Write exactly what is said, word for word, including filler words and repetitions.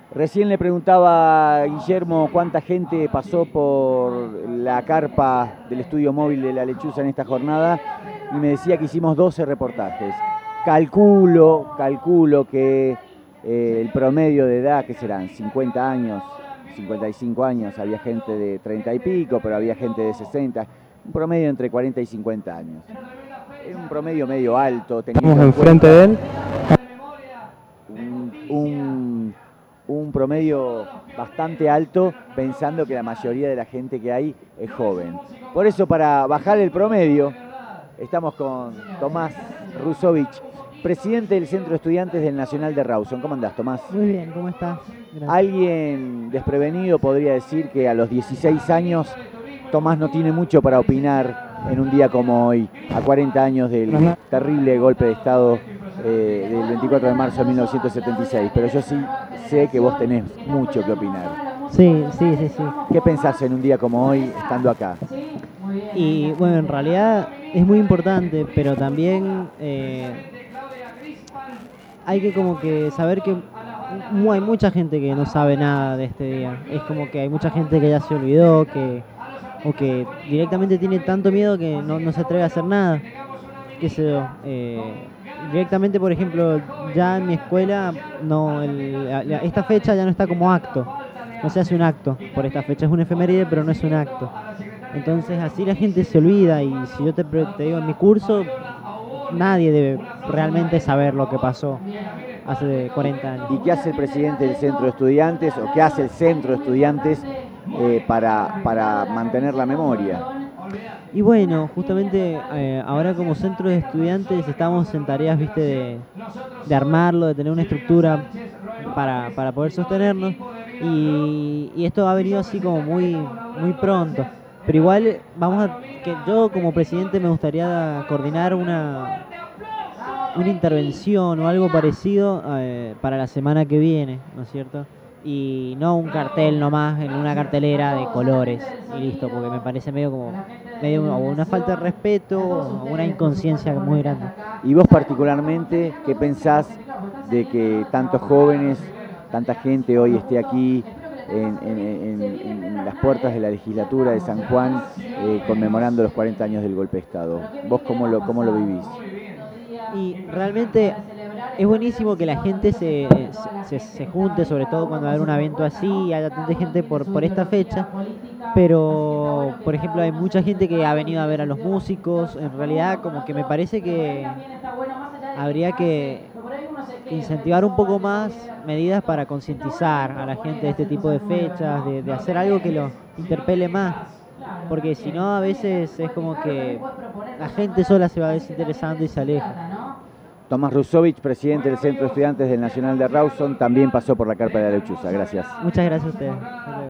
Recién le preguntaba a Guillermo cuánta gente pasó por la carpa del estudio móvil de La Lechuza en esta jornada y me decía que hicimos doce reportajes. Calculo, calculo que eh, el promedio de edad, que serán cincuenta años, cincuenta y cinco años, había gente de treinta y pico, pero había gente de sesenta, un promedio entre cuarenta y cincuenta años. Es un promedio medio alto. Estamos enfrente de él. Un, un, un promedio bastante alto, pensando que la mayoría de la gente que hay es joven. Por eso, para bajar el promedio, estamos con Tomás Rusovich, presidente del Centro de Estudiantes del Nacional de Rawson. ¿Cómo andás, Tomás? Muy bien, ¿cómo estás? Gracias. Alguien desprevenido podría decir que a los dieciséis años Tomás no tiene mucho para opinar en un día como hoy, a cuarenta años del Ajá. terrible golpe de Estado eh, del veinticuatro de marzo de mil novecientos setenta y seis. Pero yo sí sé que vos tenés mucho que opinar. Sí, sí, sí, sí. ¿Qué pensás en un día como hoy, estando acá? Y bueno, en realidad es muy importante, pero también eh, hay que como que saber que mu- hay mucha gente que no sabe nada de este día. Es como que hay mucha gente que ya se olvidó, que o que directamente tiene tanto miedo que no, no se atreve a hacer nada. Qué sé yo. Eh, directamente, por ejemplo, ya en mi escuela, no, el- la- la- esta fecha ya no está como acto. No se hace un acto por esta fecha, es una efeméride, pero no es un acto. Entonces así la gente se olvida y si yo te, pre- te digo en mi curso, nadie debe realmente saber lo que pasó hace cuarenta años. ¿Y qué hace el presidente del Centro de Estudiantes o qué hace el Centro de Estudiantes eh, para, para mantener la memoria? Y bueno, justamente eh, ahora como centro de estudiantes estamos en tareas, viste, de, de armarlo, de tener una estructura para, para poder sostenernos y, y esto ha venido así como muy, muy pronto. Pero igual vamos a, que yo como presidente me gustaría coordinar una, una intervención o algo parecido eh, para la semana que viene, ¿no es cierto? Y no un cartel nomás en una cartelera de colores y listo, porque me parece medio como medio una, una falta de respeto o una inconsciencia muy grande. Y vos particularmente, ¿qué pensás de que tantos jóvenes, tanta gente hoy esté aquí en, en, en, en las puertas de la legislatura de San Juan eh, conmemorando los cuarenta años del golpe de Estado? ¿Vos cómo lo, cómo lo vivís? Y realmente es buenísimo que la gente se, se, se junte, sobre todo cuando va a haber un evento así, haya tanta gente por, por esta fecha, pero por ejemplo hay mucha gente que ha venido a ver a los músicos. En realidad como que me parece que habría que incentivar un poco más medidas para concientizar a la gente de este tipo de fechas, de, de hacer algo que los interpele más, porque si no a veces es como que la gente sola se va desinteresando y se aleja. Tomás Rusovich, presidente del Centro de Estudiantes del Nacional de Rawson, también pasó por la carpa de La Lechuza. Gracias. Muchas gracias a ustedes.